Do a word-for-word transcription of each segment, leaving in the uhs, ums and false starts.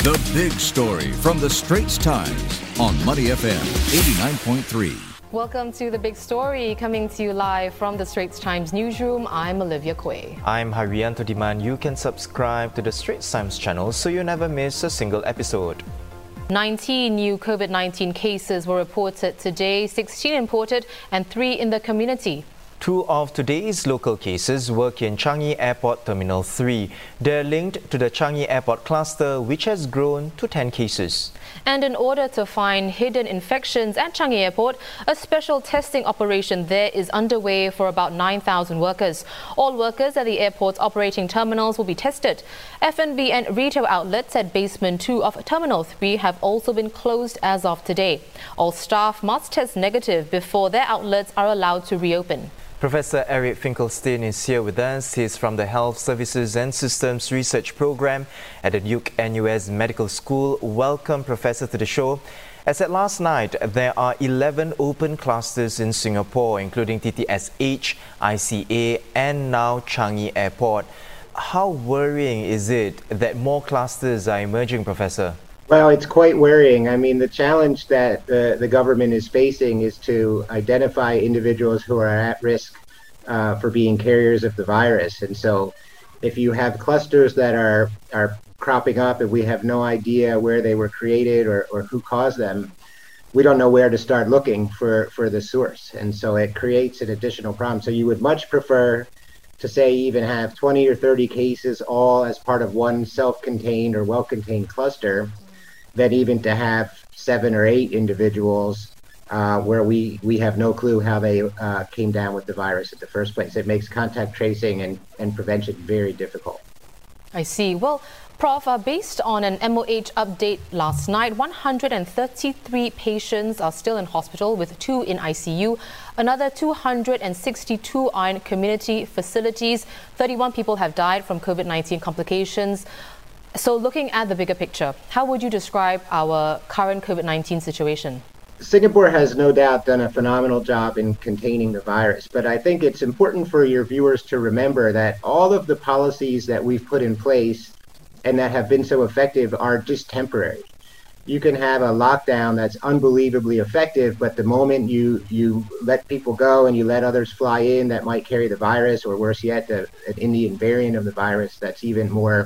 The Big Story from the Straits Times on Money F M eighty-nine point three. Welcome to The Big Story, coming to you live from the Straits Times newsroom. I'm Olivia Quay. I'm Haryanto Diman. You can subscribe to the Straits Times channel so you never miss a single episode. nineteen new COVID nineteen cases were reported today, sixteen imported and three in the community. Two of today's local cases work in Changi Airport Terminal three. They're linked to the Changi Airport cluster, which has grown to ten cases. And in order to find hidden infections at Changi Airport, a special testing operation there is underway for about nine thousand workers. All workers at the airport's operating terminals will be tested. F and B and retail outlets at Basement two of Terminal three have also been closed as of today. All staff must test negative before their outlets are allowed to reopen. Professor Eric Finkelstein is here with us. He's from the Health Services and Systems Research Program at the Duke N U S Medical School. Welcome, Professor, to the show. As at last night, there are eleven open clusters in Singapore, including T T S H, I C A, and now Changi Airport. How worrying is it that more clusters are emerging, Professor? Well, it's quite worrying. I mean, the challenge that the, the government is facing is to identify individuals who are at risk uh, for being carriers of the virus. And so if you have clusters that are, are cropping up and we have no idea where they were created or, or who caused them, we don't know where to start looking for, for the source. And so it creates an additional problem. So you would much prefer to say even have twenty or thirty cases all as part of one self-contained or well-contained cluster than even to have seven or eight individuals uh, where we, we have no clue how they uh, came down with the virus in the first place. It makes contact tracing and, and prevention very difficult. I see. Well, Prof, uh, based on an M O H update last night, one hundred thirty-three patients are still in hospital, with two in I C U. Another two hundred sixty-two are in community facilities. thirty-one people have died from COVID nineteen complications. So looking at the bigger picture, how would you describe our current COVID nineteen situation? Singapore has no doubt done a phenomenal job in containing the virus, but I think it's important for your viewers to remember that all of the policies that we've put in place and that have been so effective are just temporary. You can have a lockdown that's unbelievably effective, but the moment you, you let people go and you let others fly in that might carry the virus, or worse yet, the, an Indian variant of the virus that's even more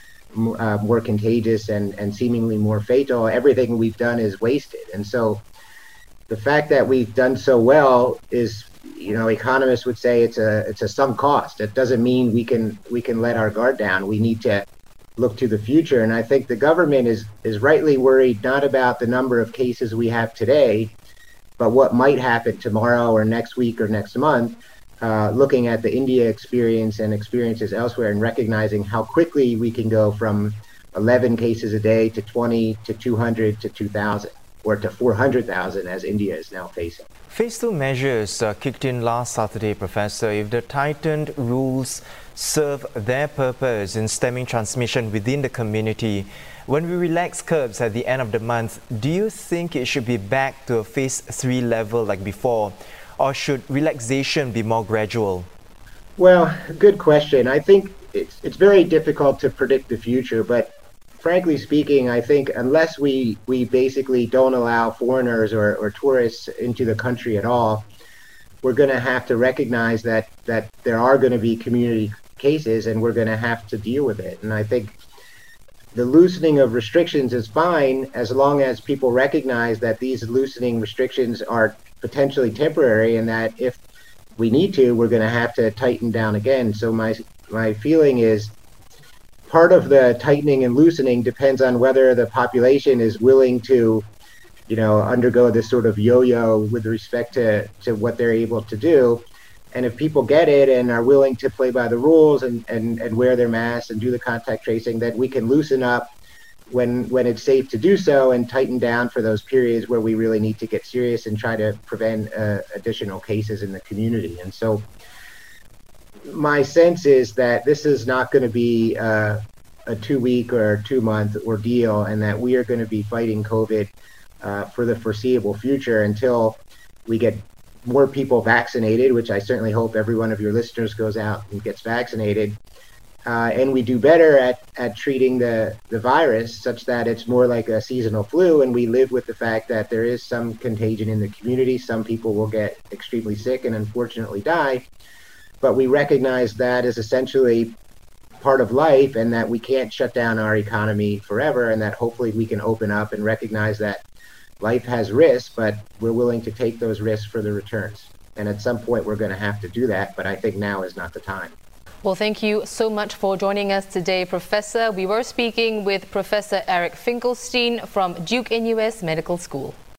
Uh, more contagious and, and seemingly more fatal, everything we've done is wasted. And so the fact that we've done so well is, you know, economists would say it's a it's a sunk cost. It doesn't mean we can we can let our guard down. We need to look to the future. And I think the government is is rightly worried not about the number of cases we have today, but what might happen tomorrow or next week or next month. Uh, looking at the India experience and experiences elsewhere and recognizing how quickly we can go from eleven cases a day to twenty to two hundred to two thousand or to four hundred thousand as India is now facing. Phase two measures uh, kicked in last Saturday, Professor. If the tightened rules serve their purpose in stemming transmission within the community, when we relax curbs at the end of the month, do you think it should be back to a phase three level like before? Or should relaxation be more gradual? Well, good question. I think it's it's very difficult to predict the future, but frankly speaking, I think unless we, we basically don't allow foreigners or, or tourists into the country at all, we're going to have to recognize that, that there are going to be community cases and we're going to have to deal with it. And I think the loosening of restrictions is fine as long as people recognize that these loosening restrictions are potentially temporary and that if we need to, we're going to have to tighten down again. So my my feeling is part of the tightening and loosening depends on whether the population is willing to, you know, undergo this sort of yo-yo with respect to, to what they're able to do. And if people get it and are willing to play by the rules and, and, and wear their masks and do the contact tracing, then we can loosen up when when it's safe to do so and tighten down for those periods where we really need to get serious and try to prevent uh, additional cases in the community. And so my sense is that this is not going to be uh, a two-week or two-month ordeal and that we are going to be fighting COVID uh, for the foreseeable future until we get more people vaccinated, which I certainly hope every one of your listeners goes out and gets vaccinated, uh, and we do better at, at treating the, the virus such that it's more like a seasonal flu, and we live with the fact that there is some contagion in the community. Some people will get extremely sick and unfortunately die, but we recognize that as essentially part of life, and that we can't shut down our economy forever, and that hopefully we can open up and recognize that life has risks, but we're willing to take those risks for the returns. And at some point we're going to have to do that, but I think now is not the time. Well, thank you so much for joining us today, Professor. We were speaking with Professor Eric Finkelstein from Duke N U S Medical School.